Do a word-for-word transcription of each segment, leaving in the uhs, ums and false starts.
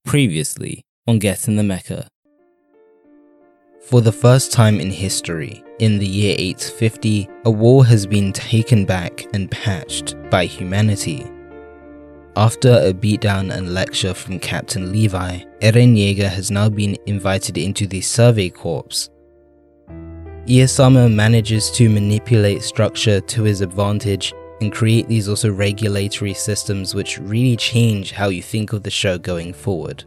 Previously on Get in the Mecha. For the first time in history, in the year eight fifty, a war has been taken back and patched by humanity. After a beatdown and lecture from Captain Levi, Eren Yeager has now been invited into the Survey Corps. Iesama manages to manipulate structure to his advantage and create these also regulatory systems which really change how you think of the show going forward.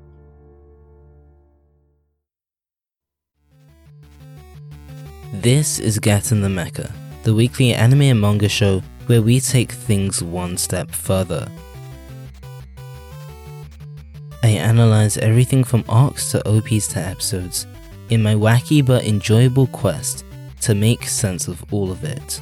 This is Get in the Mecha, the weekly anime and manga show where we take things one step further. I analyze everything from arcs to O Ps to episodes in my wacky but enjoyable quest to make sense of all of it.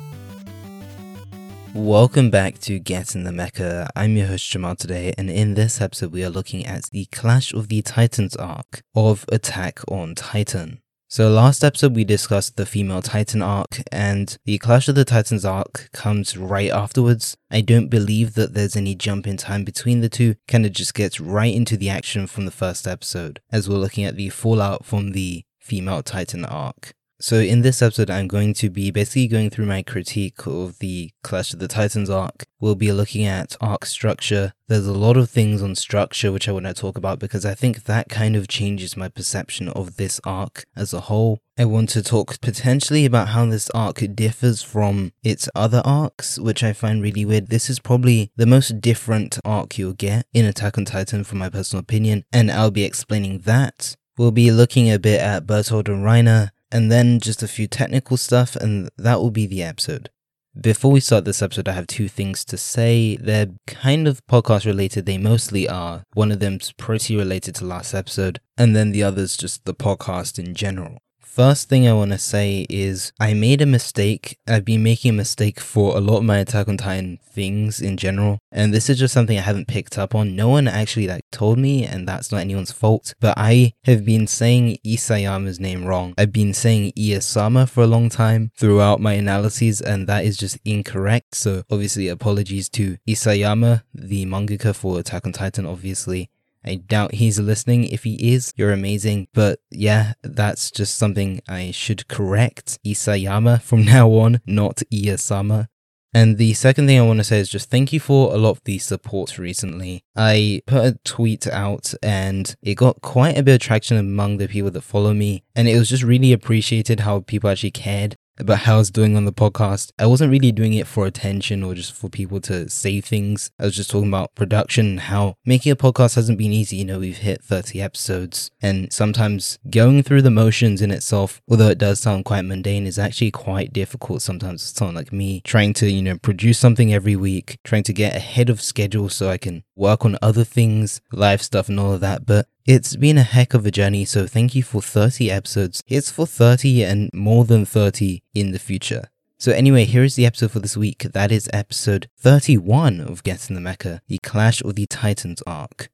Welcome back to Get in the Mecha. I'm your host Jamal today, and in this episode we are looking at the Clash of the Titans arc of Attack on Titan. So last episode we discussed the female Titan arc, and the Clash of the Titans arc comes right afterwards. I don't believe that there's any jump in time between the two, kinda just gets right into the action from the first episode, as we're looking at the fallout from the female Titan arc. So in this episode, I'm going to be basically going through my critique of the Clash of the Titans arc. We'll be looking at arc structure. There's a lot of things on structure which I want to talk about because I think that kind of changes my perception of this arc as a whole. I want to talk potentially about how this arc differs from its other arcs, which I find really weird. This is probably the most different arc you'll get in Attack on Titan from my personal opinion, and I'll be explaining that. We'll be looking a bit at Bertold and Reiner, and then just a few technical stuff, and that will be the episode. Before we start this episode, I have two things to say. They're kind of podcast related, they mostly are. One of them's pretty related to last episode, and then the other's just the podcast in general. First thing I want to say is I made a mistake. I've been making a mistake for a lot of my Attack on Titan things in general, and this is just something I haven't picked up on. No one actually like told me, and that's not anyone's fault, but I have been saying Isayama's name wrong. I've been saying Iesama for a long time throughout my analyses, and that is just incorrect. So obviously apologies to Isayama, the mangaka for Attack on Titan, obviously. I doubt he's listening. If he is, you're amazing. But yeah, that's just something I should correct. Isayama from now on, not Iesama. And the second thing I want to say is just thank you for a lot of the support recently. I put a tweet out and it got quite a bit of traction among the people that follow me. And it was just really appreciated how people actually cared about how I was doing on the podcast. I wasn't really doing it for attention or just for people to say things. I was just talking about production and how making a podcast hasn't been easy. You know, we've hit thirty episodes, and sometimes going through the motions in itself, although it does sound quite mundane, is actually quite difficult sometimes for someone like me, trying to, you know, produce something every week, trying to get ahead of schedule so I can work on other things, live stuff and all of that. But it's been a heck of a journey, so thank you for thirty episodes. Here's for thirty and more than thirty in the future. So anyway, here is the episode for this week. That is episode thirty-one of Get in the Mecha, the Clash of the Titans arc.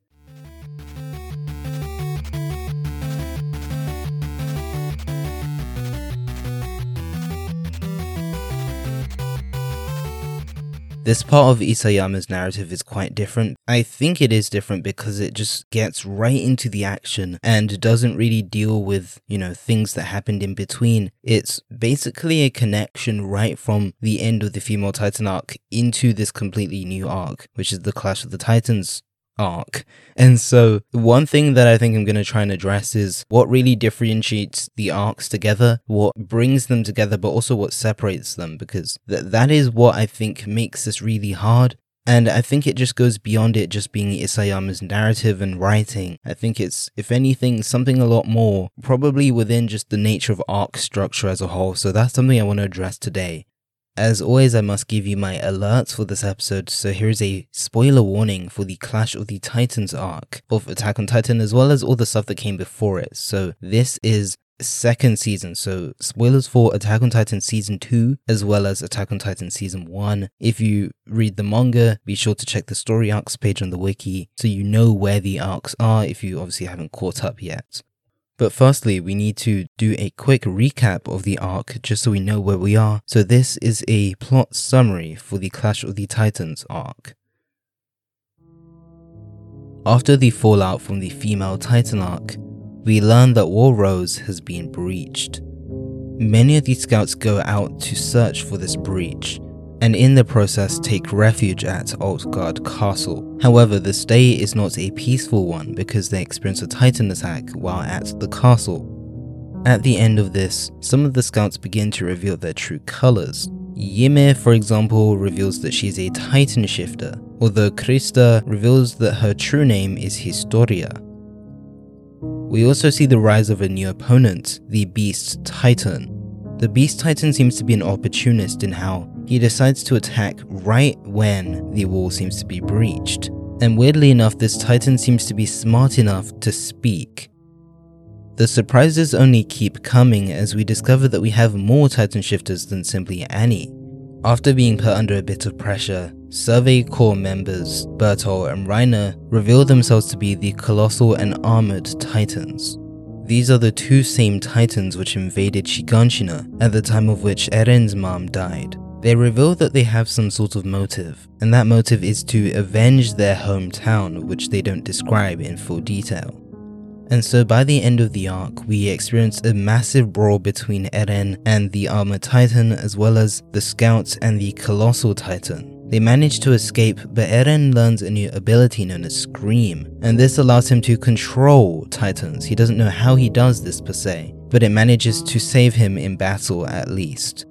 This part of Isayama's narrative is quite different. I think it is different because it just gets right into the action and doesn't really deal with, you know, things that happened in between. It's basically a connection right from the end of the female Titan arc into this completely new arc, which is the Clash of the Titans arc. And so one thing that I think I'm going to try and address is what really differentiates the arcs together, what brings them together, but also what separates them, because th- that is what I think makes this really hard. And I think it just goes beyond it just being Isayama's narrative and writing. I think it's, if anything, something a lot more, probably within just the nature of arc structure as a whole. So that's something I want to address today. As always, I must give you my alerts for this episode, so here's a spoiler warning for the Clash of the Titans arc of Attack on Titan, as well as all the stuff that came before it. So this is second season, so spoilers for Attack on Titan Season two, as well as Attack on Titan Season one. If you read the manga, be sure to check the story arcs page on the wiki, so you know where the arcs are if you obviously haven't caught up yet. But firstly, we need to do a quick recap of the arc just so we know where we are. So this is a plot summary for the Clash of the Titans arc. After the fallout from the female Titan arc, we learn that War Rose has been breached. Many of the scouts go out to search for this breach, and in the process take refuge at Altgard Castle. However, the stay is not a peaceful one because they experience a Titan attack while at the castle. At the end of this, some of the scouts begin to reveal their true colors. Ymir, for example, reveals that she's a Titan shifter, although Krista reveals that her true name is Historia. We also see the rise of a new opponent, the Beast Titan. The Beast Titan seems to be an opportunist in how he decides to attack right when the wall seems to be breached. And weirdly enough, this Titan seems to be smart enough to speak. The surprises only keep coming as we discover that we have more Titan shifters than simply Annie. After being put under a bit of pressure, Survey Corps members Bertol and Reiner reveal themselves to be the Colossal and Armored Titans. These are the two same Titans which invaded Shiganshina at the time of which Eren's mom died. They reveal that they have some sort of motive, and that motive is to avenge their hometown, which they don't describe in full detail. And so by the end of the arc, we experience a massive brawl between Eren and the Armored Titan, as well as the Scouts and the Colossal Titan. They manage to escape, but Eren learns a new ability known as Scream, and this allows him to control Titans. He doesn't know how he does this per se, but it manages to save him in battle at least.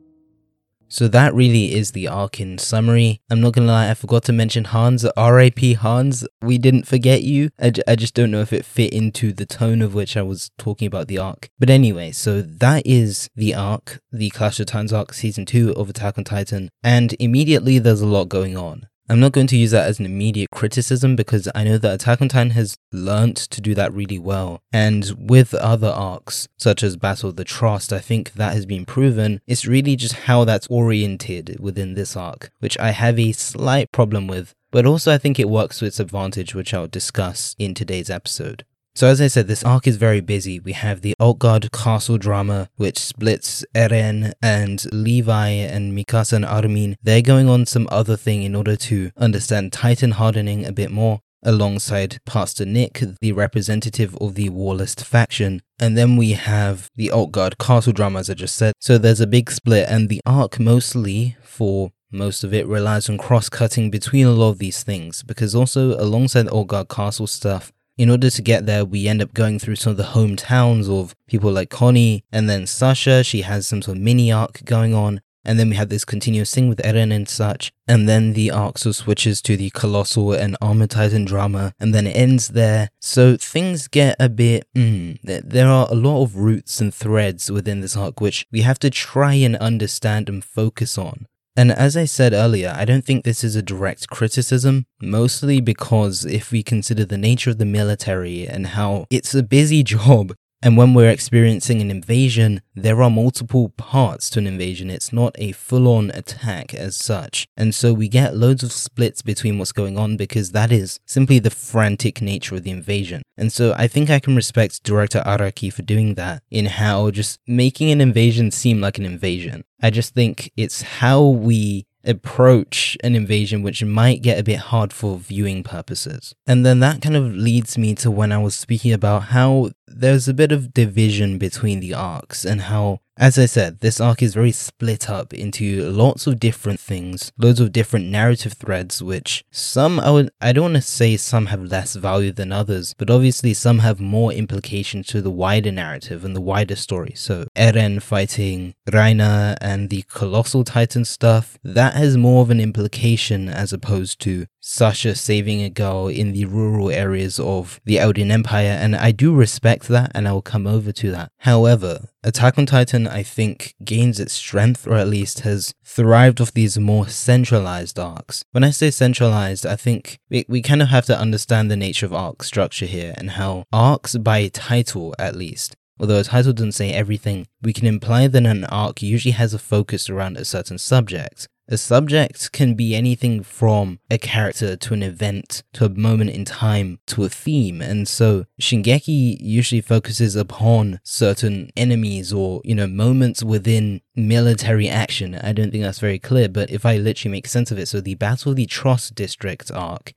So that really is the arc in summary. I'm not gonna lie, I forgot to mention Hans, R I P Hans, we didn't forget you. I, j- I just don't know if it fit into the tone of which I was talking about the arc. But anyway, so that is the arc, the Clash of Titans arc, season two of Attack on Titan, and immediately there's a lot going on. I'm not going to use that as an immediate criticism because I know that Attack on Titan has learnt to do that really well. And with other arcs, such as Battle of the Trust, I think that has been proven. It's really just how that's oriented within this arc, which I have a slight problem with. But also I think it works to its advantage, which I'll discuss in today's episode. So as I said, this arc is very busy. We have the Altgard Castle drama, which splits Eren and Levi and Mikasa and Armin. They're going on some other thing in order to understand Titan hardening a bit more, alongside Pastor Nick, the representative of the Warlist faction. And then we have the Altgard Castle drama, as I just said. So there's a big split, and the arc mostly, for most of it, relies on cross-cutting between a lot of these things, because also alongside the Altgard Castle stuff, in order to get there, we end up going through some of the hometowns of people like Connie, and then Sasha, she has some sort of mini arc going on, and then we have this continuous thing with Eren and such, and then the arc so switches to the Colossal and Armored Titan drama, and then it ends there. So things get a bit, mm, there are a lot of roots and threads within this arc which we have to try and understand and focus on. And as I said earlier, I don't think this is a direct criticism, mostly because if we consider the nature of the military and how it's a busy job, and when we're experiencing an invasion, there are multiple parts to an invasion. It's not a full-on attack as such. And so we get loads of splits between what's going on because that is simply the frantic nature of the invasion. And so I think I can respect director Araki for doing that in how just making an invasion seem like an invasion. I just think it's how we approach an invasion which might get a bit hard for viewing purposes. And then that kind of leads me to when I was speaking about how there's a bit of division between the arcs and how, as I said, this arc is very split up into lots of different things, loads of different narrative threads, which some, I would, I don't want to say some have less value than others, but obviously some have more implications to the wider narrative and the wider story. So Eren fighting Reiner and the Colossal Titan stuff, that has more of an implication as opposed to Sasha saving a girl in the rural areas of the Eldian Empire, and I do respect that, and I will come over to that. However, Attack on Titan, I think, gains its strength, or at least has thrived off these more centralized arcs. When I say centralized, I think we, we kind of have to understand the nature of arc structure here, and how arcs by title, at least, although a title doesn't say everything, we can imply that an arc usually has a focus around a certain subject. A subject can be anything from a character to an event to a moment in time to a theme, and so Shingeki usually focuses upon certain enemies or, you know, moments within military action. I don't think that's very clear, but if I literally make sense of it, so the Battle of the Trust District arc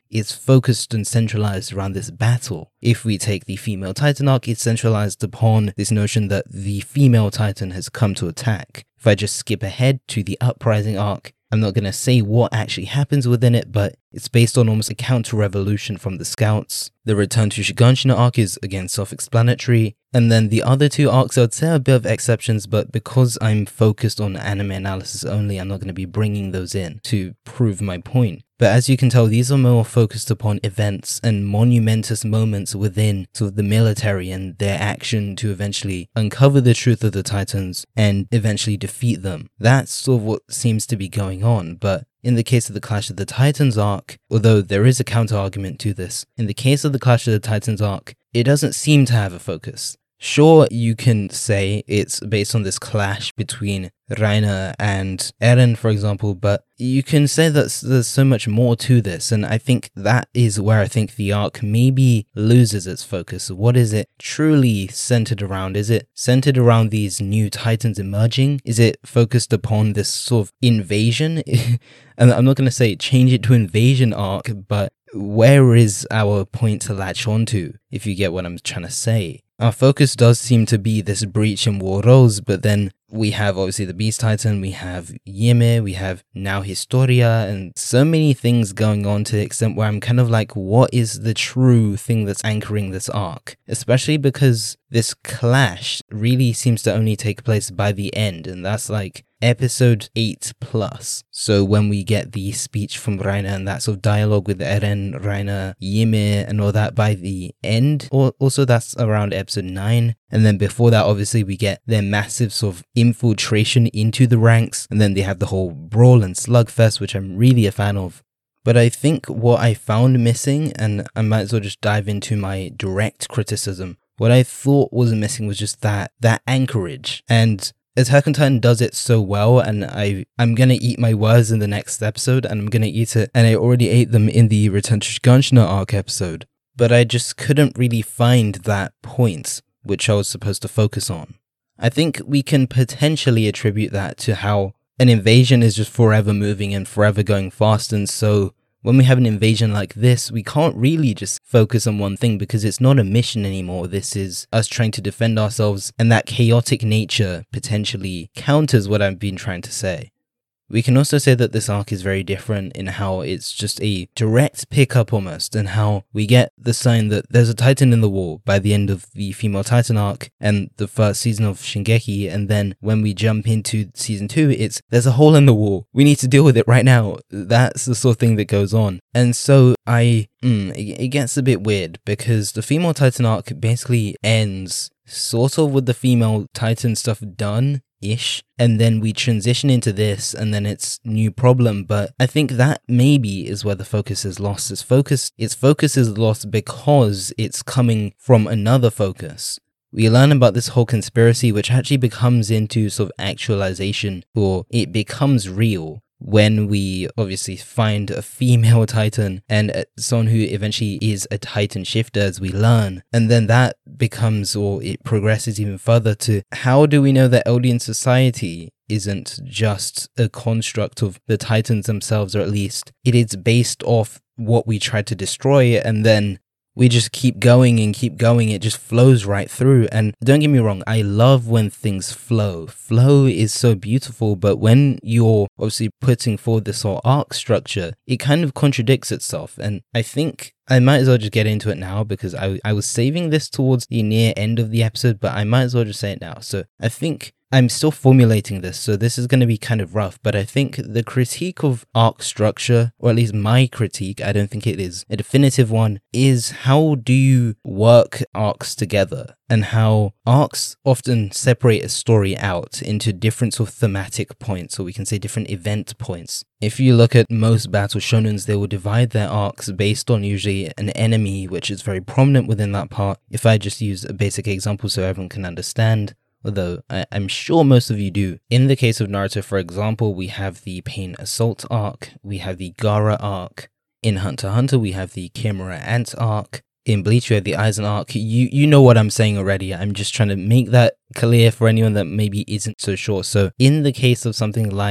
it's focused and centralized around this battle. If we take the female Titan arc, it's centralized upon this notion that the female Titan has come to attack. If I just skip ahead to the Uprising arc, I'm not going to say what actually happens within it, but it's based on almost a counter-revolution from the Scouts. The Return to Shiganshina arc is, again, self-explanatory. And then the other two arcs, I would say, are a bit of exceptions, but because I'm focused on anime analysis only, I'm not going to be bringing those in to prove my point. But as you can tell, these are more focused upon events and monumentous moments within sort of the military and their action to eventually uncover the truth of the Titans and eventually defeat them. That's sort of what seems to be going on, but in the case of the Clash of the Titans arc, although there is a counter-argument to this, in the case of the Clash of the Titans arc, it doesn't seem to have a focus. Sure, you can say it's based on this clash between Reiner and Eren, for example, but you can say that there's so much more to this, and I think that is where I think the arc maybe loses its focus. What is it truly centered around? Is it centered around these new Titans emerging? Is it focused upon this sort of invasion? And I'm not going to say change it to invasion arc, but where is our point to latch onto, if you get what I'm trying to say? Our focus does seem to be this breach in War Rose, but then we have obviously the Beast Titan, we have Ymir, we have now Historia, and so many things going on to the extent where I'm kind of like, what is the true thing that's anchoring this arc? Especially because this clash really seems to only take place by the end, and that's like episode eight plus. So when we get the speech from Reiner and that sort of dialogue with Eren, Reiner, Ymir and all that by the end, or also that's around episode nine. And then before that, obviously, we get their massive sort of infiltration into the ranks, and then they have the whole brawl and slugfest, which I'm really a fan of. But I think what I found missing, and I might as well just dive into my direct criticism, what I thought was missing was just that, that anchorage. And Attack on Titan does it so well, and I, I'm gonna eat my words in the next episode, and I'm gonna eat it, and I already ate them in the Return to Shiganshina arc episode. But I just couldn't really find that point which I was supposed to focus on. I think we can potentially attribute that to how an invasion is just forever moving and forever going fast, and so when we have an invasion like this, we can't really just focus on one thing because it's not a mission anymore. This is us trying to defend ourselves, and that chaotic nature potentially counters what I've been trying to say. We can also say that this arc is very different in how it's just a direct pickup almost, and how we get the sign that there's a Titan in the wall by the end of the Female Titan arc and the first season of Shingeki, and then when we jump into season two, it's there's a hole in the wall. We need to deal with it right now. That's the sort of thing that goes on. And so I, mm, it, it gets a bit weird because the Female Titan arc basically ends sort of with the Female Titan stuff done ish, and then we transition into this, and then it's new problem. But I think that maybe is where the focus is lost. Its focus, its focus is lost because it's coming from another focus. We learn about this whole conspiracy, which actually becomes into sort of actualization, or it becomes real when we obviously find a female Titan and someone who eventually is a Titan shifter, as we learn. And then that becomes, or it progresses even further to, how do we know that Eldian society isn't just a construct of the Titans themselves, or at least it is based off what we tried to destroy, and then we just keep going and keep going. It just flows right through. And don't get me wrong, I love when things flow. Flow is so beautiful, but when you're obviously putting forward this whole arc structure, it kind of contradicts itself. And I think I might as well just get into it now, because I, I was saving this towards the near end of the episode, but I might as well just say it now. So I think I'm still formulating this, so this is going to be kind of rough, but I think the critique of arc structure, or at least my critique, I don't think it is a definitive one, is how do you work arcs together, and how arcs often separate a story out into different sort of thematic points, or we can say different event points. If you look at most battle shonens, they will divide their arcs based on usually an enemy, which is very prominent within that part. If I just use a basic example so everyone can understand, although I, I'm sure most of you do. In the case of Naruto, for example, we have the Pain Assault arc, we have the Gaara arc. In Hunter x Hunter, we have the Chimera Ant arc. In Bleach, we have the Aizen arc. You you know what I'm saying already. I'm just trying to make that clear for anyone that maybe isn't so sure. So in the case of something like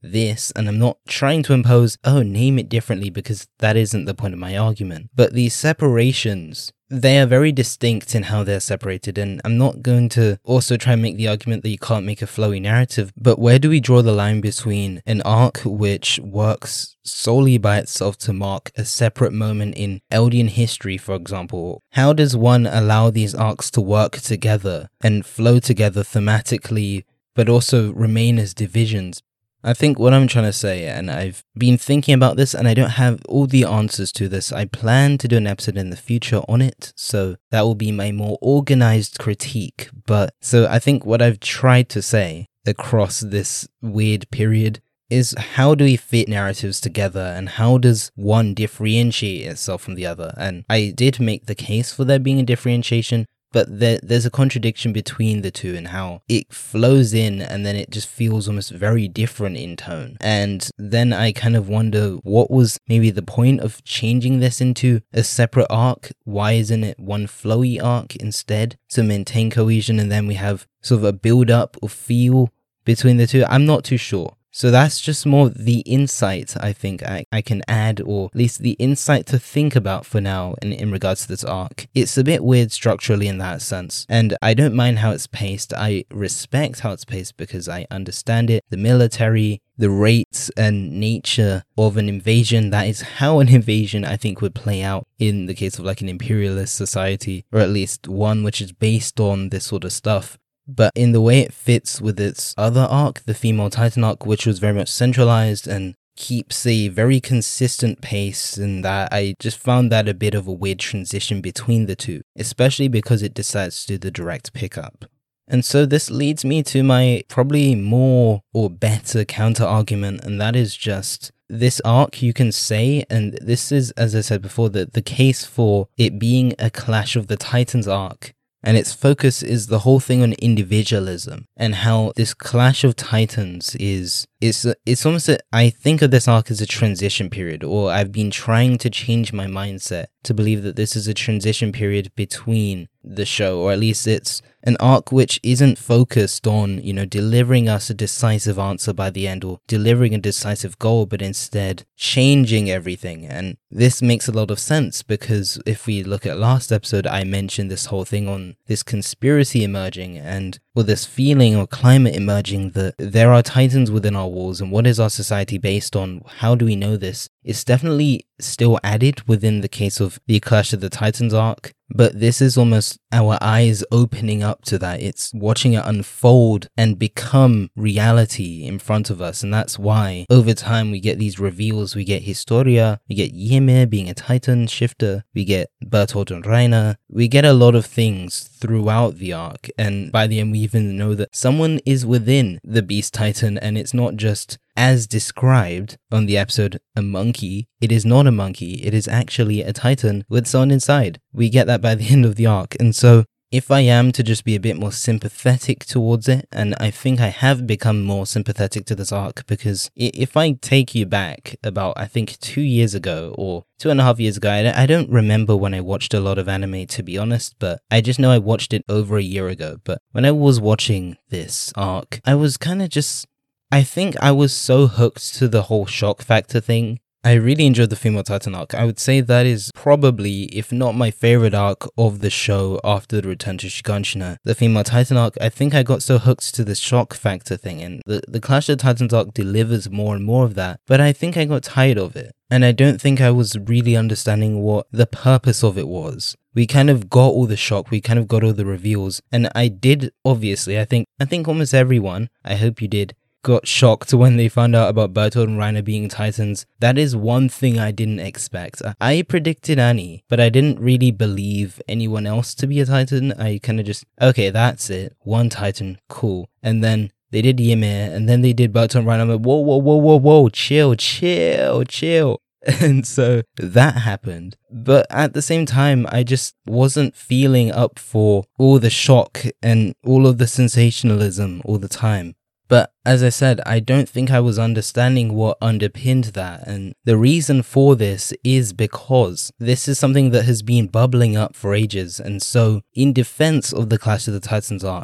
this, and I'm not trying to impose, oh, name it differently, because that isn't the point of my argument. But these separations, they are very distinct in how they're separated, and I'm not going to also try and make the argument that you can't make a flowy narrative, but where do we draw the line between an arc which works solely by itself to mark a separate moment in Eldian history, for example? How does one allow these arcs to work together and flow together thematically, but also remain as divisions? I think what I'm trying to say, and I've been thinking about this and I don't have all the answers to this. I plan to do an episode in the future on it, so that will be my more organized critique. But so I think what I've tried to say across this weird period is, how do we fit narratives together and how does one differentiate itself from the other? And I did make the case for there being a differentiation, but there, there's a contradiction between the two and how it flows in and then it just feels almost very different in tone. And then I kind of wonder, what was maybe the point of changing this into a separate arc? Why isn't it one flowy arc instead to maintain cohesion, and then we have sort of a build up or feel between the two? I'm not too sure. So that's just more the insight I think I, I can add, or at least the insight to think about for now in, in regards to this arc. It's a bit weird structurally in that sense, and I don't mind how it's paced. I respect how it's paced because I understand it. The military, the rates and nature of an invasion, that is how an invasion I think would play out in the case of like an imperialist society, or at least one which is based on this sort of stuff. But in the way it fits with its other arc, the Female Titan arc, which was very much centralized and keeps a very consistent pace, and that I just found that a bit of a weird transition between the two, especially because it decides to do the direct pickup. And so this leads me to my probably more or better counter argument, and that is just this arc, you can say, and this is, as I said before, the, the case for it being a Clash of the Titans arc. And its focus is the whole thing on individualism and how this Clash of Titans is, it's, it's almost, a, I think of this arc as a transition period, or I've been trying to change my mindset to believe that this is a transition period between the show, or at least it's an arc which isn't focused on, you know, delivering us a decisive answer by the end or delivering a decisive goal, but instead changing everything. And this makes a lot of sense because if we look at last episode, I mentioned this whole thing on this conspiracy emerging and with this feeling or climate emerging that there are titans within our walls, and what is our society based on? How do we know this? It's definitely still added within the case of the Clash of the Titans arc, but this is almost our eyes opening up to that. It's watching it unfold and become reality in front of us, and that's why over time we get these reveals. We get Historia, we get Ymir being a Titan shifter, we get Bertolt and Reiner, we get a lot of things throughout the arc, and by the end we even know that someone is within the Beast Titan, and it's not just as described on the episode a monkey. It is not a monkey, it is actually a Titan with someone inside. We get that by the end of the arc, and so if I am to just be a bit more sympathetic towards it, and I think I have become more sympathetic to this arc, because if I take you back about, I think, two years ago, or two and a half years ago, I don't remember when I watched a lot of anime, to be honest, but I just know I watched it over a year ago. But when I was watching this arc, I was kind of just, I think I was so hooked to the whole shock factor thing. I really enjoyed the Female Titan arc. I would say that is probably, if not my favorite arc of the show after the return to Shiganshina. The Female Titan arc, I think I got so hooked to the shock factor thing, and the, the Clash of the Titans arc delivers more and more of that, but I think I got tired of it. And I don't think I was really understanding what the purpose of it was. We kind of got all the shock, we kind of got all the reveals, and I did, obviously, I think, I think almost everyone, I hope you did, got shocked when they found out about Bertolt and Reiner being Titans. That is one thing I didn't expect. I predicted Annie, but I didn't really believe anyone else to be a Titan. I kind of just, okay, that's it. One Titan, cool. And then they did Ymir, and then they did Bertolt and Reiner. I'm like, whoa, whoa, whoa, whoa, whoa, chill, chill, chill. And so that happened. But at the same time, I just wasn't feeling up for all the shock and all of the sensationalism all the time. But as I said, I don't think I was understanding what underpinned that, and the reason for this is because this is something that has been bubbling up for ages, and so in defense of the Clash of the Titans arc,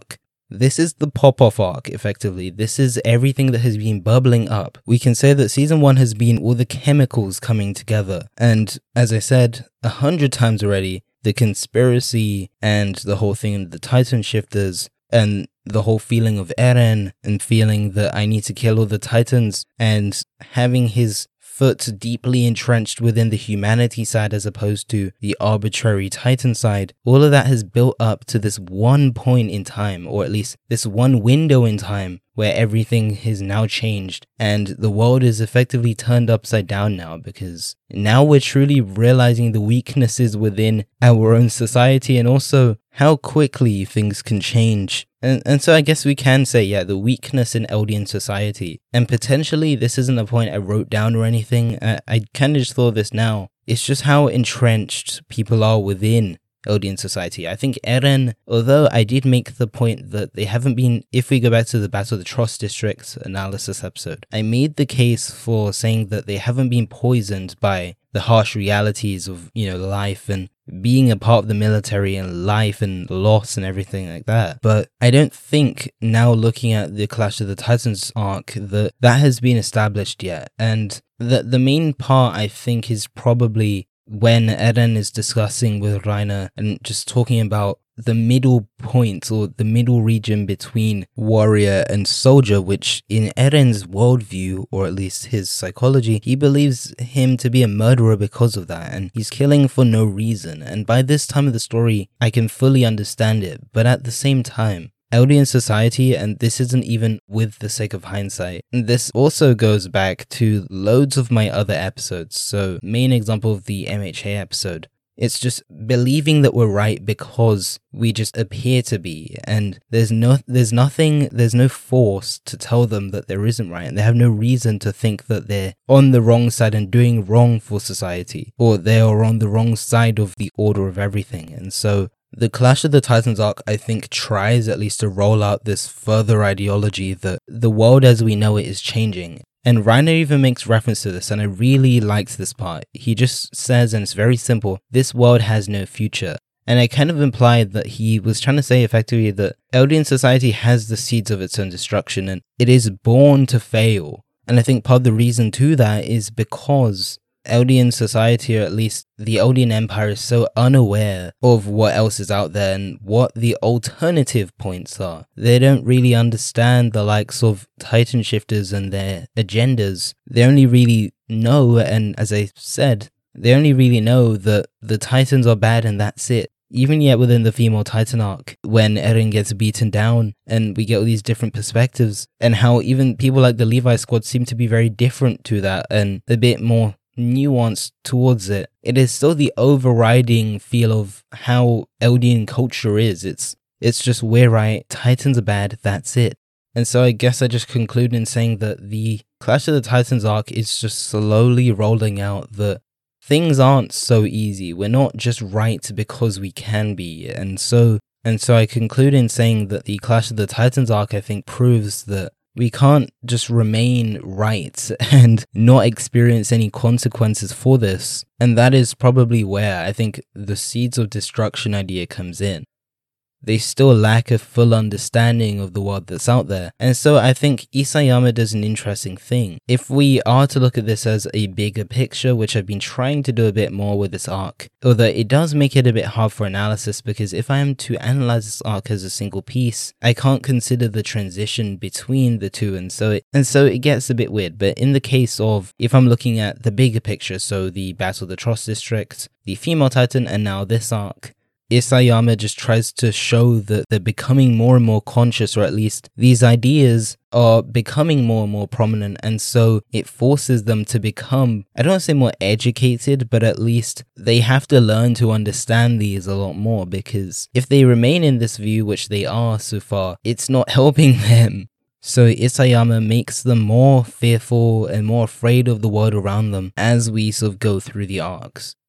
This is the pop-off arc, effectively. This is everything that has been bubbling up. We can say that season one has been all the chemicals coming together. And as I said a hundred times already, the conspiracy and the whole thing of the Titan shifters and the whole feeling of Eren and feeling that I need to kill all the Titans and having his foot deeply entrenched within the humanity side as opposed to the arbitrary Titan side, all of that has built up to this one point in time, or at least this one window in time where everything has now changed and the world is effectively turned upside down now, because now we're truly realizing the weaknesses within our own society and also how quickly things can change. And and so I guess we can say, yeah, the weakness in Eldian society. And potentially this isn't a point I wrote down or anything. I, I kind of just thought of this now. It's just how entrenched people are within Eldian society. I think Eren, although I did make the point that they haven't been, if we go back to the Battle of the Tross District analysis episode, I made the case for saying that they haven't been poisoned by the harsh realities of, you know, life and being a part of the military and life and loss and everything like that. But I don't think now looking at the Clash of the Titans arc that that has been established yet. And the, the main part I think is probably when Eren is discussing with Reiner and just talking about the middle point or the middle region between warrior and soldier, which in Eren's worldview, or at least his psychology, he believes him to be a murderer because of that, and he's killing for no reason. And by this time of the story, I can fully understand it, but at the same time, Eldian society, and this isn't even with the sake of hindsight, this also goes back to loads of my other episodes. So main example of the M H A episode, it's just believing that we're right because we just appear to be, and there's no there's nothing there's no force to tell them that there isn't right, and they have no reason to think that they're on the wrong side and doing wrong for society, or they are on the wrong side of the order of everything. And so the Clash of the Titans arc, I think, tries at least to roll out this further ideology that the world as we know it is changing. And Reiner even makes reference to this, and I really liked this part. He just says, and it's very simple, this world has no future. And I kind of implied that he was trying to say effectively that Eldian society has the seeds of its own destruction, and it is born to fail. And I think part of the reason to that is because Eldian society, or at least the Eldian Empire, is so unaware of what else is out there and what the alternative points are. They don't really understand the likes of Titan shifters and their agendas. They only really know, and as I said, they only really know that the Titans are bad and that's it. Even yet within the female Titan arc, when Eren gets beaten down and we get all these different perspectives, and how even people like the Levi squad seem to be very different to that and a bit more nuance towards it, it is still the overriding feel of how Eldian culture is. It's it's just, we're right, Titans are bad, that's it. And so I guess I just conclude in saying that the Clash of the Titans arc is just slowly rolling out that things aren't so easy. We're not just right because we can be. And so and so I conclude in saying that the Clash of the Titans arc, I think, proves that we can't just remain right and not experience any consequences for this. And that is probably where I think the seeds of destruction idea comes in. They still lack a full understanding of the world that's out there. And so I think Isayama does an interesting thing. If we are to look at this as a bigger picture, which I've been trying to do a bit more with this arc, although it does make it a bit hard for analysis, because if I am to analyze this arc as a single piece, I can't consider the transition between the two, and so it, and so it gets a bit weird. But in the case of, if I'm looking at the bigger picture, so the Battle of the Tross District, the female Titan, and now this arc, Isayama just tries to show that they're becoming more and more conscious, or at least these ideas are becoming more and more prominent, and so it forces them to become, I don't want to say more educated, but at least they have to learn to understand these a lot more, because if they remain in this view, which they are so far, it's not helping them. So Isayama makes them more fearful and more afraid of the world around them as we sort of go through the arcs.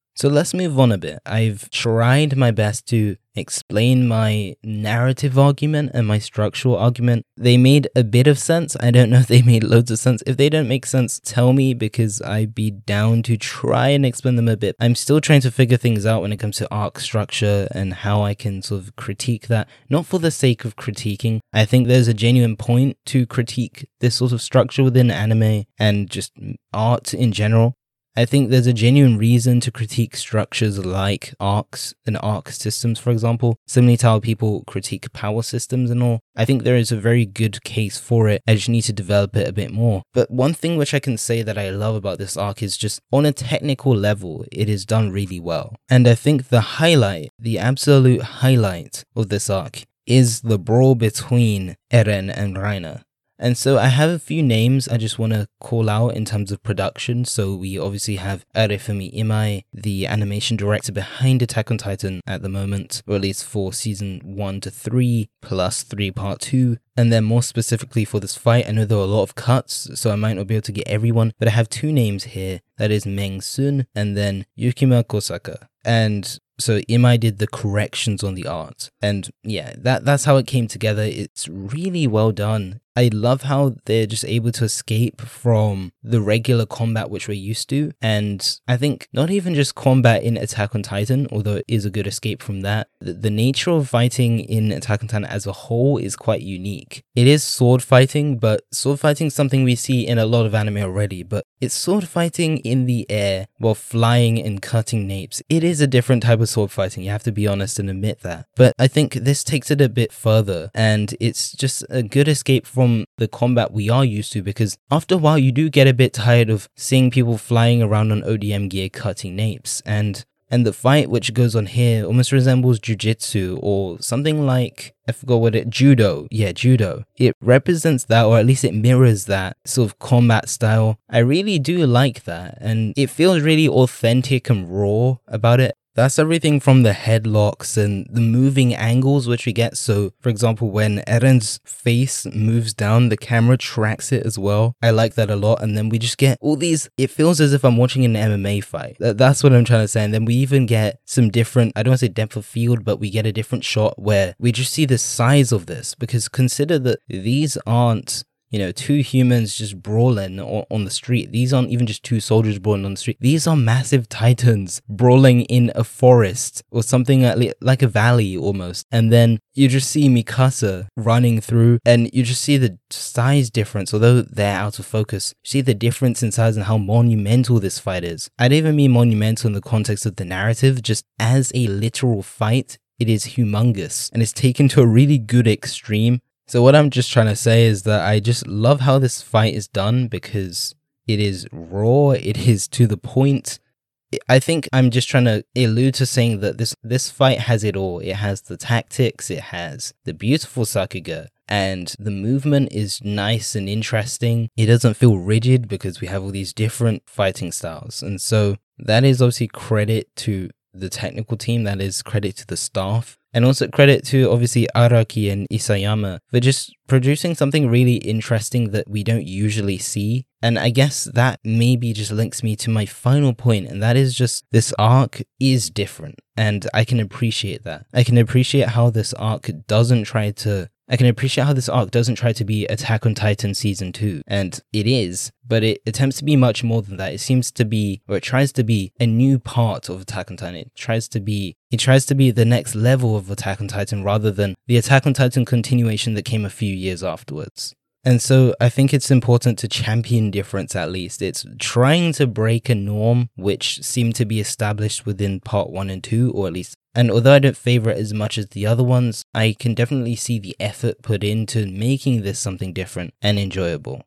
So let's move on a bit. I've tried my best to explain my narrative argument and my structural argument. They made a bit of sense. I don't know if they made loads of sense. If they don't make sense, tell me, because I'd be down to try and explain them a bit. I'm still trying to figure things out when it comes to arc structure and how I can sort of critique that, not for the sake of critiquing. I think there's a genuine point to critique this sort of structure within anime and just art in general. I think there's a genuine reason to critique structures like arcs and arc systems, for example, similarly to how people critique power systems and all. I think there is a very good case for it. I just need to develop it a bit more. But one thing which I can say that I love about this arc is just on a technical level, it is done really well. And I think the highlight, the absolute highlight of this arc is the brawl between Eren and Reiner. And so I have a few names I just want to call out in terms of production. So we obviously have Arifumi Imai, the animation director behind Attack on Titan at the moment, or at least for season one to three, plus three part two. And then more specifically for this fight, I know there are a lot of cuts, so I might not be able to get everyone, but I have two names here. That is Meng Sun and then Yukima Kosaka. And so Imai did the corrections on the art. And yeah, that that's how it came together. It's really well done. I love how they're just able to escape from the regular combat which we're used to. And I think not even just combat in Attack on Titan, although it is a good escape from that. The, the nature of fighting in Attack on Titan as a whole is quite unique. It is sword fighting, but sword fighting is something we see in a lot of anime already. But it's sword fighting in the air while flying and cutting napes. It is a different type of sword fighting, you have to be honest and admit that. But I think this takes it a bit further, and it's just a good escape from the combat we are used to, because after a while you do get a bit tired of seeing people flying around on O D M gear cutting napes, and and the fight which goes on here almost resembles jujitsu or something like, I forgot what it, judo. Yeah, judo. It represents that, or at least it mirrors that sort of combat style. I really do like that, and it feels really authentic and raw about it. That's everything from the headlocks and the moving angles which we get. So, for example, when Eren's face moves down, the camera tracks it as well. I like that a lot. And then we just get all these, it feels as if I'm watching an M M A fight. That's what I'm trying to say. And then we even get some different, I don't want to say depth of field, but we get a different shot where we just see the size of this. Because consider that these aren't, you know, two humans just brawling on the street. These aren't even just two soldiers brawling on the street. These are massive titans brawling in a forest or something like a valley almost. And then you just see Mikasa running through, and you just see the size difference. Although they're out of focus, you see the difference in size and how monumental this fight is. I don't even mean monumental in the context of the narrative, just as a literal fight, it is humongous and it's taken to a really good extreme. So what I'm just trying to say is that I just love how this fight is done, because it is raw, it is to the point. I think I'm just trying to allude to saying that this, this fight has it all. It has the tactics, it has the beautiful Sakuga, and the movement is nice and interesting. It doesn't feel rigid because we have all these different fighting styles. And so that is obviously credit to the technical team, that is credit to the staff. And also credit to obviously Araki and Isayama for just producing something really interesting that we don't usually see. And I guess that maybe just links me to my final point, and that is just this arc is different. And I can appreciate that. I can appreciate how this arc doesn't try to I can appreciate how this arc doesn't try to be Attack on Titan Season two, and it is, but it attempts to be much more than that. It seems to be, or it tries to be, a new part of Attack on Titan. It tries to be, it tries to be the next level of Attack on Titan rather than the Attack on Titan continuation that came a few years afterwards. And so I think it's important to champion difference at least. It's trying to break a norm which seemed to be established within part one and two, or at least, and although I don't favor it as much as the other ones, I can definitely see the effort put into making this something different and enjoyable.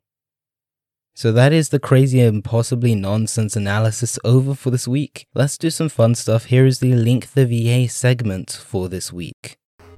So that is the crazy and possibly nonsense analysis over for this week. Let's do some fun stuff. Here is the Link the V A segment for this week.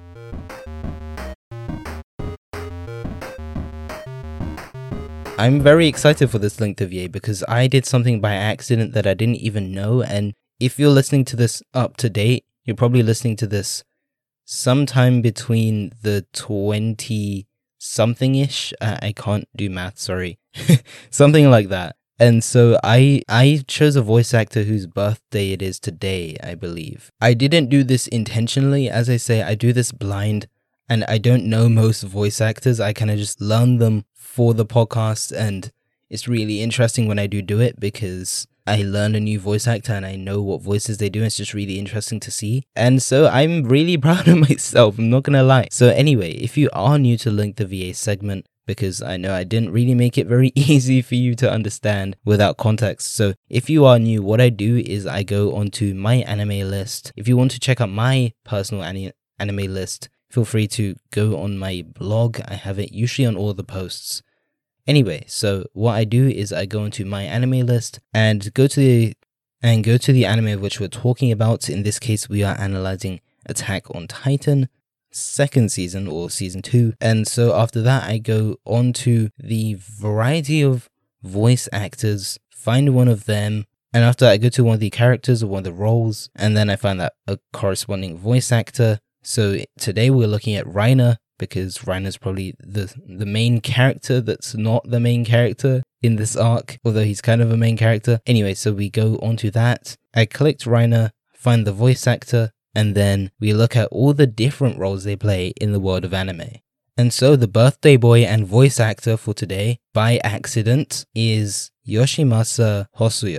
I'm very excited for this Link to V A because I did something by accident that I didn't even know, and if you're listening to this up to date, you're probably listening to this sometime between the twenty something-ish, uh, I can't do math, sorry, something like that. And so I I chose a voice actor whose birthday it is today, I believe. I didn't do this intentionally. As I say, I do this blind, and I don't know most voice actors. I kind of just learn them for the podcast, and it's really interesting when I do do it because I learn a new voice actor and I know what voices they do. It's just really interesting to see. And so I'm really proud of myself, I'm not gonna lie. So anyway, if you are new to Link the V A segment, because I know I didn't really make it very easy for you to understand without context. So if you are new, what I do is I go onto my anime list. If you want to check out my personal ani- anime list, feel free to go on my blog. I have it usually on all the posts. Anyway, so what I do is I go into my anime list and go to the and go to the anime of which we're talking about. In this case, we are analyzing Attack on Titan, second season or season two. And so after that, I go on to the variety of voice actors, find one of them, and after I go to one of the characters or one of the roles, and then I find that a corresponding voice actor. So today we're looking at Reiner, because Reiner's probably the the main character that's not the main character in this arc, although he's kind of a main character. Anyway, so we go on to that. I clicked Reiner, find the voice actor, and then we look at all the different roles they play in the world of anime. And so the birthday boy and voice actor for today, by accident, is Yoshimasa Hosoya.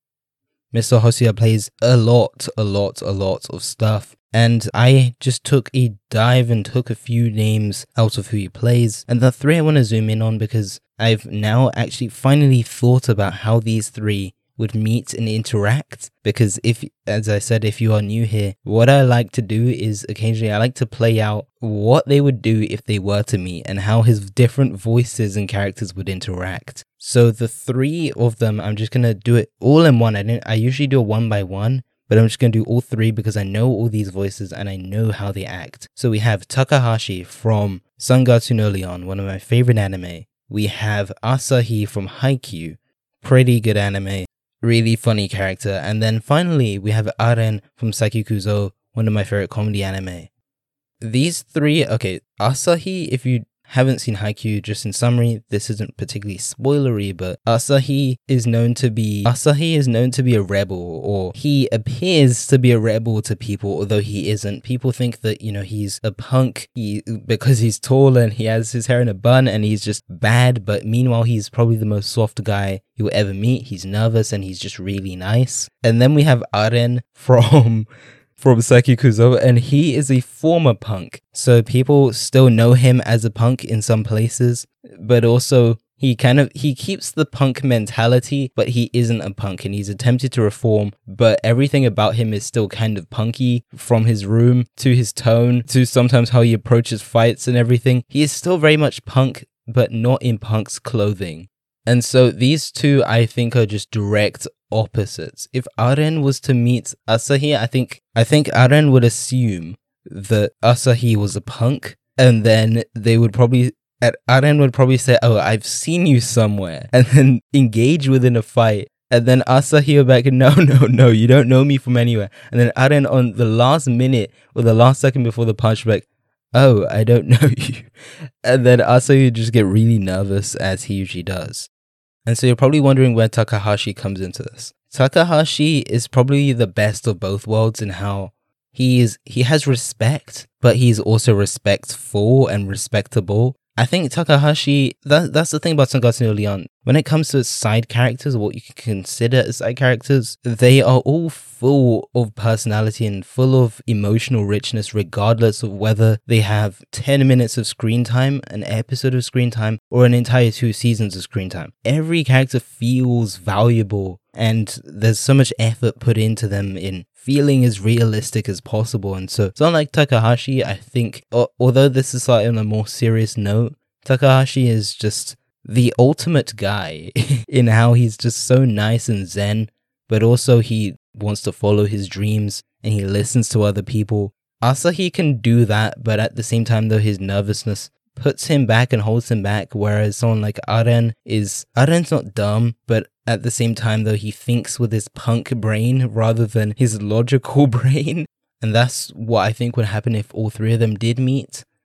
Mister Hosoya plays a lot, a lot, a lot of stuff. And I just took a dive and took a few names out of who he plays. And the three I want to zoom in on because I've now actually finally thought about how these three would meet and interact. Because if, as I said, if you are new here, what I like to do is occasionally I like to play out what they would do if they were to meet and how his different voices and characters would interact. So the three of them, I'm just going to do it all in one. I didn't, I usually do it one by one. But I'm just going to do all three because I know all these voices and I know how they act. So we have Takahashi from Sangatsu no Lion, one of my favorite anime. We have Asahi from Haikyuu, pretty good anime, really funny character. And then finally, we have Aren from Saikikuzo, one of my favorite comedy anime. These three, okay, Asahi, if you haven't seen Haikyuu, just in summary, this isn't particularly spoilery, but Asahi is known to be Asahi is known to be a rebel, or he appears to be a rebel to people, although he isn't. People think that, you know, he's a punk he, because he's tall and he has his hair in a bun and he's just bad, but meanwhile he's probably the most soft guy you'll ever meet. He's nervous and he's just really nice. And then we have Aren from from Saikikuzo, and he is a former punk. So people still know him as a punk in some places, but also he kind of, he keeps the punk mentality, but he isn't a punk and he's attempted to reform, but everything about him is still kind of punky, from his room to his tone to sometimes how he approaches fights and everything. He is still very much punk, but not in punk's clothing. And so these two, I think, are just direct opposites. If Aren was to meet Asahi, I think I think Aren would assume that Asahi was a punk, and then they would probably Aren would probably say, "Oh, I've seen you somewhere," and then engage within a fight. And then Asahi would be like, "No, no, no, you don't know me from anywhere." And then Aren, on the last minute or the last second before the punch, would be like, "Oh, I don't know you." And then Asahi would just get really nervous, as he usually does. And so you're probably wondering where Takahashi comes into this. Takahashi is probably the best of both worlds in how he is, he has respect, but he's also respectful and respectable. I think Takahashi, that, that's the thing about Sangatsu no Lion. When it comes to side characters, or what you can consider as side characters, they are all full of personality and full of emotional richness, regardless of whether they have ten minutes of screen time, an episode of screen time, or an entire two seasons of screen time. Every character feels valuable, and there's so much effort put into them in feeling as realistic as possible. And so, so unlike Takahashi, I think, although this is like on a more serious note, Takahashi is just the ultimate guy in how he's just so nice and zen, but also he wants to follow his dreams and he listens to other people. Asahi can do that, but at the same time though, his nervousness puts him back and holds him back, whereas someone like Aren is, Aren's not dumb, but at the same time though, he thinks with his punk brain rather than his logical brain. And that's what I think would happen if all three of them did meet.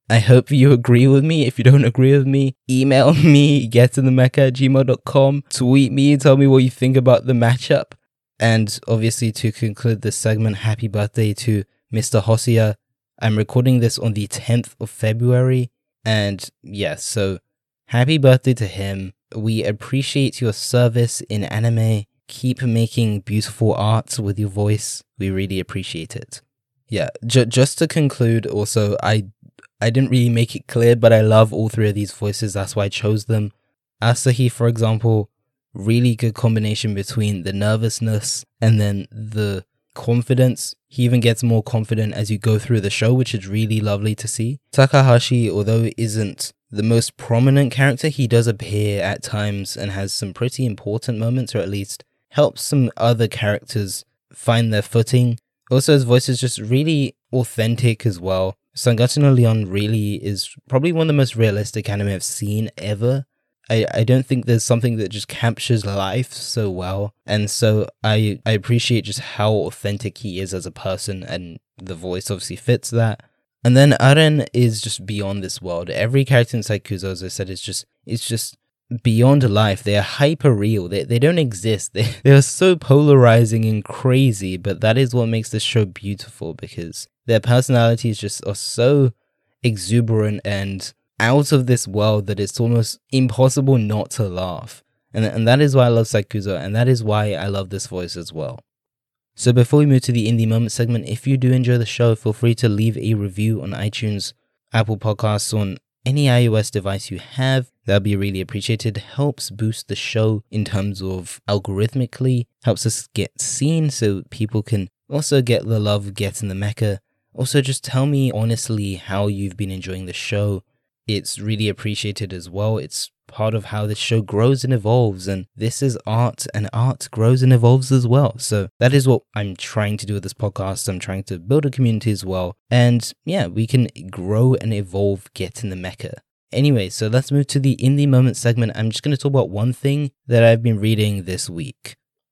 I hope you agree with me. If you don't agree with me, email me, getinthemecha at gmail dot com, tweet me, tell me what you think about the matchup. And obviously, to conclude this segment, happy birthday to Mister Hosoya. I'm recording this on the tenth of February. And yeah, so happy birthday to him. We appreciate your service in anime. Keep making beautiful art with your voice. We really appreciate it. Yeah, j- just to conclude, also, I I didn't really make it clear, but I love all three of these voices. That's why I chose them. Asahi, for example, really good combination between the nervousness and then the confidence. He even gets more confident as you go through the show, which is really lovely to see. Takahashi, although he isn't the most prominent character, he does appear at times and has some pretty important moments, or at least helps some other characters find their footing. Also, his voice is just really authentic as well. Sangatsu no Lion really is probably one of the most realistic anime I've seen ever. I, I don't think there's something that just captures life so well. And so I, I appreciate just how authentic he is as a person, and the voice obviously fits that. And then Aren is just beyond this world. Every character in Saikuzo, as I said, is just it's just beyond life. They are hyper real. They they don't exist. They they are so polarizing and crazy, but that is what makes this show beautiful, because their personalities just are so exuberant and out of this world that it's almost impossible not to laugh. And, and that is why I love Saikuzo, and that is why I love this voice as well. So before we move to the Indie Moment segment, if you do enjoy the show, feel free to leave a review on iTunes, Apple Podcasts, on any iOS device you have. That'd be really appreciated. Helps boost the show in terms of algorithmically, helps us get seen so people can also get the love of Getin the Mecha. Also, just tell me honestly how you've been enjoying the show. It's really appreciated as well. It's part of how this show grows and evolves, and this is art, and art grows and evolves as well. So that is what I'm trying to do with this podcast. I'm trying to build a community as well, and yeah, we can grow and evolve Getin the Mecha. Anyway, so let's move to the Indie Moment segment. I'm just going to talk about one thing that I've been reading this week.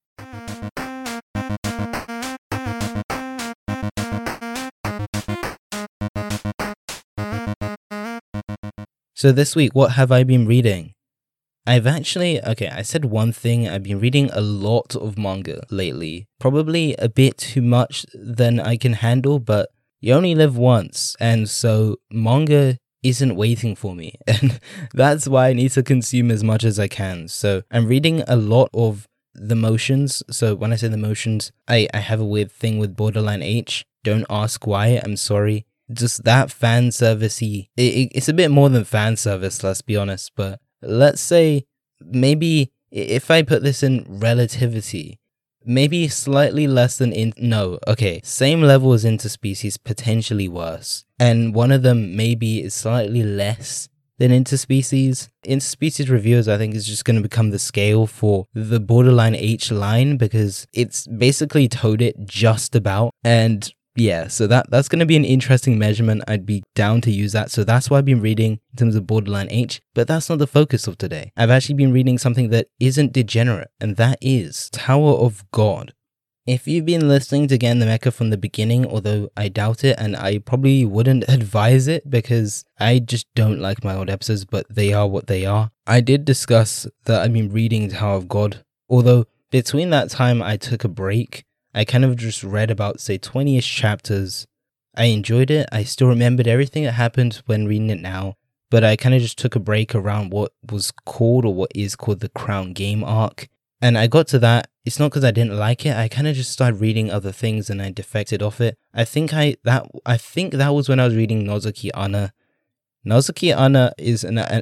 So this week, what have I been reading? I've actually, okay, I said one thing. I've been reading a lot of manga lately. Probably a bit too much than I can handle, but you only live once. And so manga isn't waiting for me. And that's why I need to consume as much as I can. So I'm reading a lot of the motions. So when I say the motions, I, I have a weird thing with Borderline H. Don't ask why, I'm sorry. Just that fan servicey. It, it, it's a bit more than fan service, let's be honest. But let's say maybe if I put this in relativity, maybe slightly less than in. No, okay, same level as Interspecies, potentially worse. And one of them maybe is slightly less than Interspecies. Interspecies reviewers, I think, is just going to become the scale for the Borderline H line, because it's basically towed it just about. And yeah, so that, that's going to be an interesting measurement. I'd be down to use that. So that's what I've been reading in terms of Borderline H. But that's not the focus of today. I've actually been reading something that isn't degenerate, and that is Tower of God. If you've been listening to Getin the Mecha from the beginning, although I doubt it, and I probably wouldn't advise it because I just don't like my old episodes, but they are what they are. I did discuss that I've been reading Tower of God, although between that time I took a break. I kind of just read about, say, twenty-ish chapters. I enjoyed it. I still remembered everything that happened when reading it now, but I kind of just took a break around what was called, or what is called, the Crown Game arc. And I got to that. It's not because I didn't like it. I kind of just started reading other things and I defected off it. I think I that I think that was when I was reading Nozoki Anna. Nozoki Anna is an, an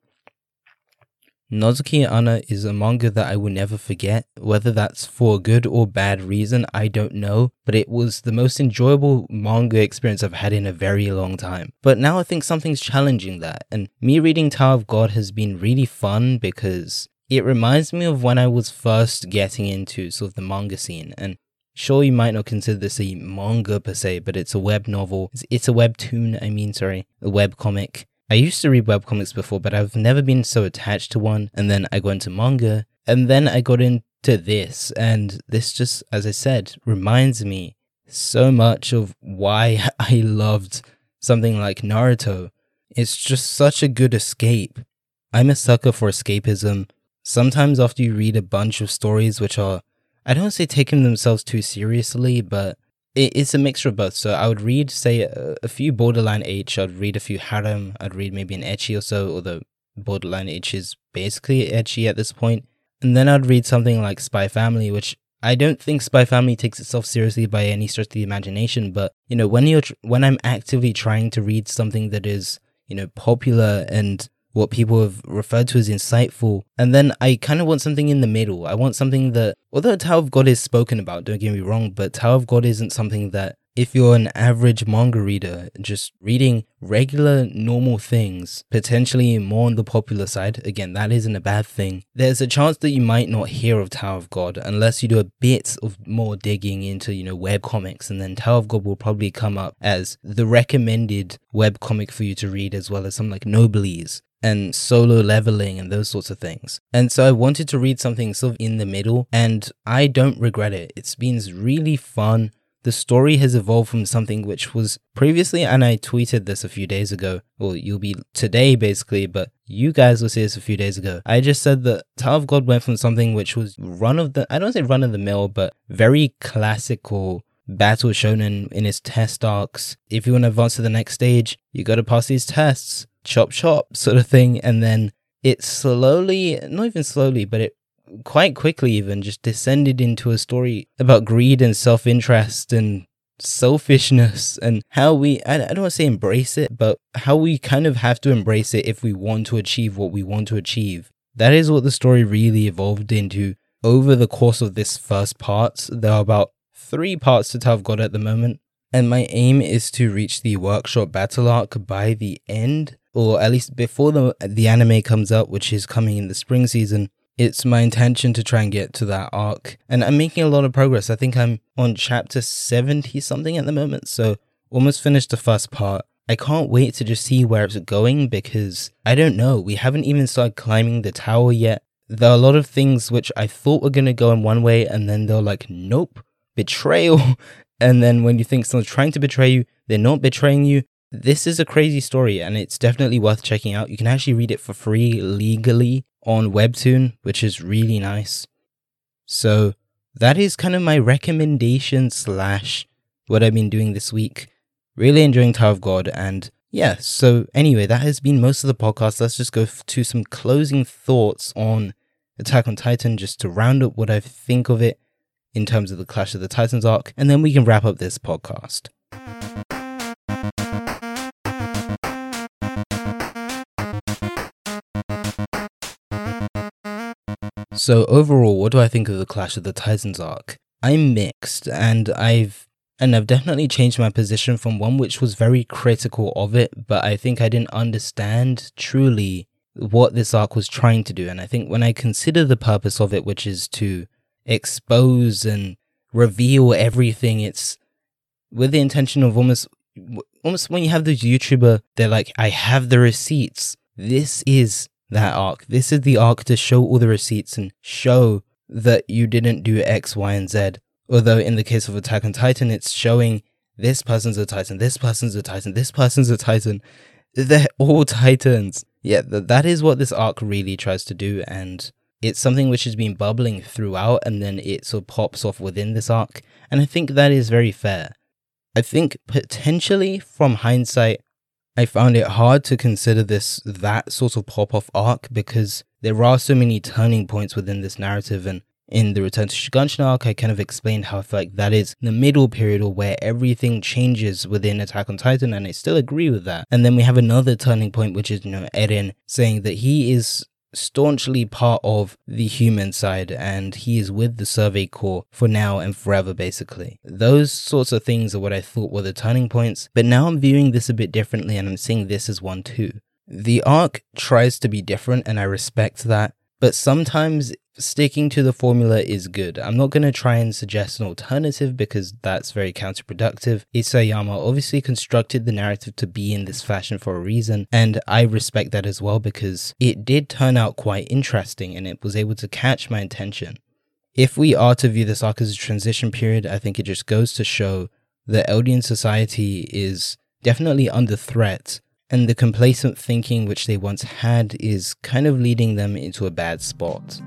Nozoki Anna is a manga that I will never forget. Whether that's for a good or bad reason, I don't know. But it was the most enjoyable manga experience I've had in a very long time. But now I think something's challenging that. And me reading Tower of God has been really fun because it reminds me of when I was first getting into sort of the manga scene. And sure, you might not consider this a manga per se, but it's a web novel. It's, it's a webtoon, I mean, sorry, a web comic. I used to read webcomics before, but I've never been so attached to one. And then I got into manga, and then I got into this. And this just, as I said, reminds me so much of why I loved something like Naruto. It's just such a good escape. I'm a sucker for escapism. Sometimes after you read a bunch of stories which are, I don't say taking themselves too seriously, but it, it's a mixture of both. So I would read, say, a, a few borderline H, I'd read a few harem, I'd read maybe an ecchi or so, although borderline H is basically ecchi at this point. And then I'd read something like Spy Family, which I don't think Spy Family takes itself seriously by any stretch of the imagination, but, you know, when you're, tr- when I'm actively trying to read something that is, you know, popular and what people have referred to as insightful, and then I kind of want something in the middle. I want something that, although Tower of God is spoken about, don't get me wrong, but Tower of God isn't something that, if you're an average manga reader, just reading regular, normal things, potentially more on the popular side, again, that isn't a bad thing, there's a chance that you might not hear of Tower of God unless you do a bit of more digging into, you know, webcomics, and then Tower of God will probably come up as the recommended webcomic for you to read, as well as some like Noblesse and Solo Leveling and those sorts of things. And so I wanted to read something sort of in the middle, and I don't regret it. It's been really fun. The story has evolved from something which was previously, and I tweeted this a few days ago, well, you'll be today basically, but you guys will see this a few days ago. I just said that Tower of God went from something which was run of the, I don't say run of the mill, but very classical battle shonen in its test arcs. If you want to advance to the next stage, you got to pass these tests, chop chop sort of thing, and then it slowly, not even slowly, but it quite quickly even just descended into a story about greed and self-interest and selfishness, and how we, I, I don't want to say embrace it, but how we kind of have to embrace it if we want to achieve what we want to achieve. That is what the story really evolved into over the course of this first part. There are about three parts to Tower of God at the moment, and my aim is to reach the workshop battle arc by the end, or at least before the, the anime comes out, which is coming in the spring season. It's my intention to try and get to that arc, and I'm making a lot of progress. I think I'm on chapter seventy something at the moment, so almost finished the first part. I can't wait to just see where it's going, because I don't know, we haven't even started climbing the tower yet. There are a lot of things which I thought were going to go in one way, and then they're like, nope, betrayal. And then when you think someone's trying to betray you, they're not betraying you. This is a crazy story, and it's definitely worth checking out. You can actually read it for free legally on Webtoon, which is really nice. So that is kind of my recommendation slash what I've been doing this week. Really enjoying Tower of God, and yeah, so anyway, that has been most of the podcast. Let's just go to some closing thoughts on Attack on Titan, just to round up what I think of it in terms of the Clash of the Titans arc, and then we can wrap up this podcast. So overall, what do I think of the Clash of the Titans arc? I'm mixed, and I've and I've definitely changed my position from one which was very critical of it, but I think I didn't understand truly what this arc was trying to do. And I think when I consider the purpose of it, which is to expose and reveal everything, it's with the intention of almost almost when you have those YouTuber, they're like, I have the receipts. This is that arc. This is the arc to show all the receipts and show that you didn't do X, Y, and Z. Although in the case of Attack on Titan, it's showing this person's a Titan, this person's a Titan, this person's a Titan. They're all Titans. Yeah, th- that is what this arc really tries to do, and it's something which has been bubbling throughout, and then it sort of pops off within this arc, and I think that is very fair. I think potentially, from hindsight, I found it hard to consider this that sort of pop-off arc, because there are so many turning points within this narrative, and in the Return to Shiganshina arc, I kind of explained how I feel like that is the middle period, or where everything changes within Attack on Titan, and I still agree with that. And then we have another turning point, which is, you know, Eren saying that he is staunchly part of the human side, and he is with the Survey Corps for now and forever, basically. Those sorts of things are what I thought were the turning points, but now I'm viewing this a bit differently, and I'm seeing this as one too. The arc tries to be different, and I respect that, but sometimes sticking to the formula is good. I'm not going to try and suggest an alternative, because that's very counterproductive. Isayama obviously constructed the narrative to be in this fashion for a reason, and I respect that as well, because it did turn out quite interesting and it was able to catch my attention. If we are to view this arc as a transition period, I think it just goes to show that Eldian society is definitely under threat, and the complacent thinking which they once had is kind of leading them into a bad spot.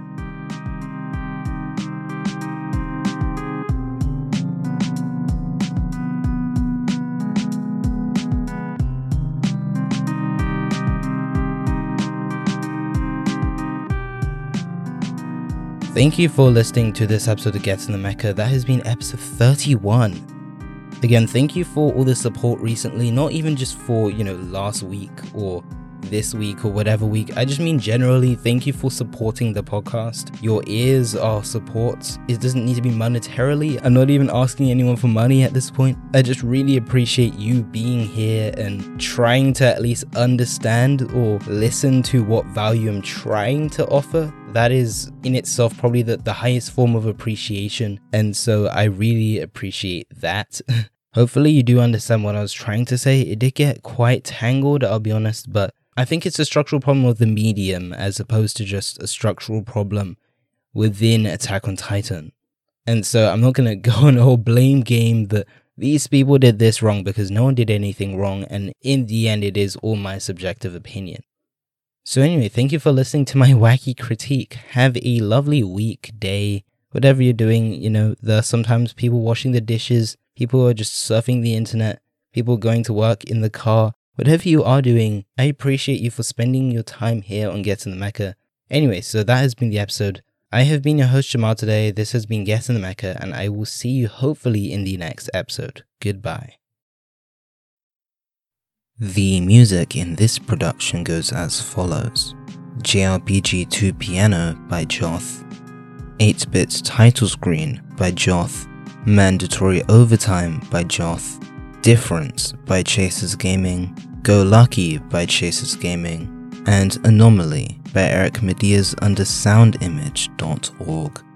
Thank you for listening to this episode of Get in the Mecha. That has been episode thirty-one. Again, thank you for all the support recently, not even just for, you know, last week or this week or whatever week. I just mean generally, thank you for supporting the podcast. Your ears are support. It doesn't need to be monetarily. I'm not even asking anyone for money at this point. I just really appreciate you being here and trying to at least understand or listen to what value I'm trying to offer. That is in itself probably the, the highest form of appreciation, and so I really appreciate that. Hopefully you do understand what I was trying to say. It did get quite tangled, I'll be honest, but I think it's a structural problem with the medium as opposed to just a structural problem within Attack on Titan. And so I'm not going to go on a whole blame game that these people did this wrong, because no one did anything wrong, and in the end it is all my subjective opinion. So anyway, thank you for listening to my wacky critique. Have a lovely week, day, whatever you're doing. You know, there are sometimes people washing the dishes, people are just surfing the internet, people going to work in the car. Whatever you are doing, I appreciate you for spending your time here on Get in the Mecha. Anyway, so that has been the episode. I have been your host Jamal today. This has been Get in the Mecha, and I will see you hopefully in the next episode. Goodbye. The music in this production goes as follows: J R P G two Piano by Joth, eight bit Title Screen by Joth, Mandatory Overtime by Joth, Difference by Chasers Gaming, Go Lucky by Chasers Gaming, and Anomaly by Eric Medias under sound image dot org.